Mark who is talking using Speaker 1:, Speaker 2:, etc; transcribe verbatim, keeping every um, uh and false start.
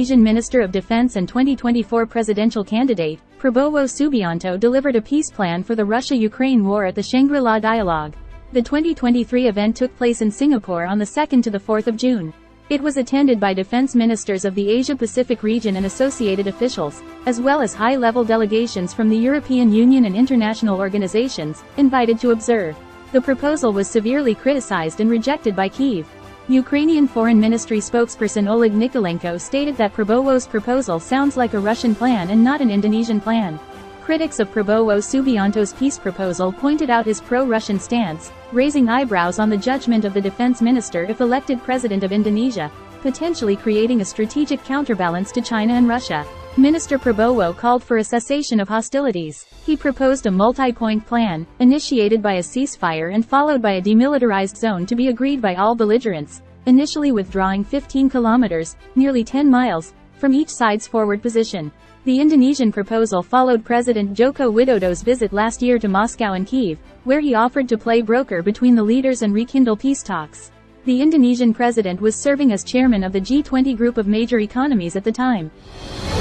Speaker 1: Indonesian Minister of Defense and twenty twenty-four presidential candidate, Prabowo Subianto delivered a peace plan for the Russia-Ukraine war at the Shangri-La Dialogue. The twenty twenty-three event took place in Singapore on the second to the fourth of June. It was attended by defense ministers of the Asia-Pacific region and associated officials, as well as high-level delegations from the European Union and international organizations, invited to observe. The proposal was severely criticized and rejected by Kyiv. Ukrainian Foreign Ministry spokesperson Oleg Nikolenko stated that Prabowo's proposal sounds like a Russian plan and not an Indonesian plan. Critics of Prabowo Subianto's peace proposal pointed out his pro-Russian stance, raising eyebrows on the judgment of the defense minister if elected president of Indonesia, potentially creating a strategic counterbalance to China and Russia. Minister Prabowo called for a cessation of hostilities. He proposed a multi-point plan, initiated by a ceasefire and followed by a demilitarized zone to be agreed by all belligerents, initially withdrawing fifteen kilometers, nearly ten miles, from each side's forward position. The Indonesian proposal followed President Joko Widodo's visit last year to Moscow and Kyiv, where he offered to play broker between the leaders and rekindle peace talks. The Indonesian president was serving as chairman of the G twenty group of major economies at the time.